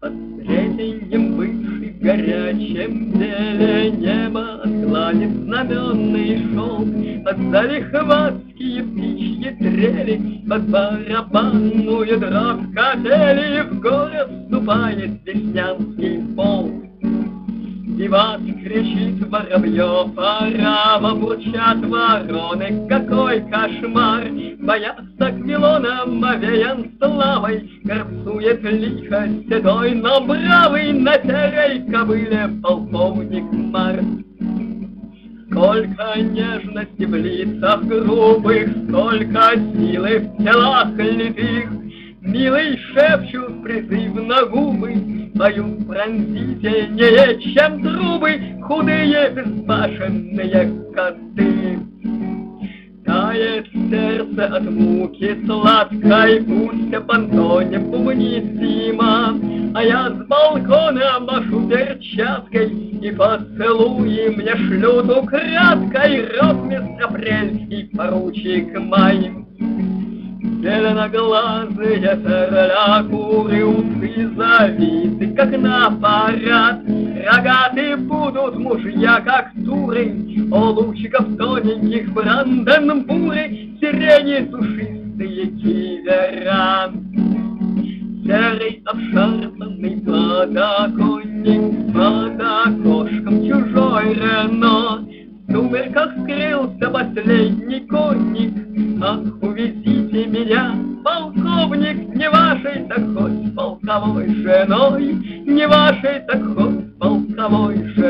Среднем выше в горячем деле небо сгладит знаменный шелк, под залихватские птичьи трели, под барабанную дробь капели в горы вступает веснянский полк. Виват кричит воробьев, орава бурчат вороны, какой кошмар! Бояться Аквилоном овеян славой, горцует лихо седой, но бравый на серой кобыле полковник Марс. Сколько нежности в лицах грубых, сколько силы в телах литых, милый шепчут призывно губы, поют пронзительнее, чем трубы, худые безбашенные коты. Тает сердце от муки сладкой, пусть Пантоне бубнит зима, а я с балкона машу перчаткой, и поцелуи мне шлют украдкой ротмистр Апрель и поручик Май. Зеленоглазые серлякуры, усы завиты, как на парад. Рогаты будут мужья, как туры, о лучиков тоненьких бранденбуры, сирени душистые кивера. Серый обшарпанный подоконник, под окошком чужой Рено. В сумерках скрылся последний конник. Ах, увезите меня, полковник, не вашей так хоть полковой женой, не вашей так хоть полковой женой.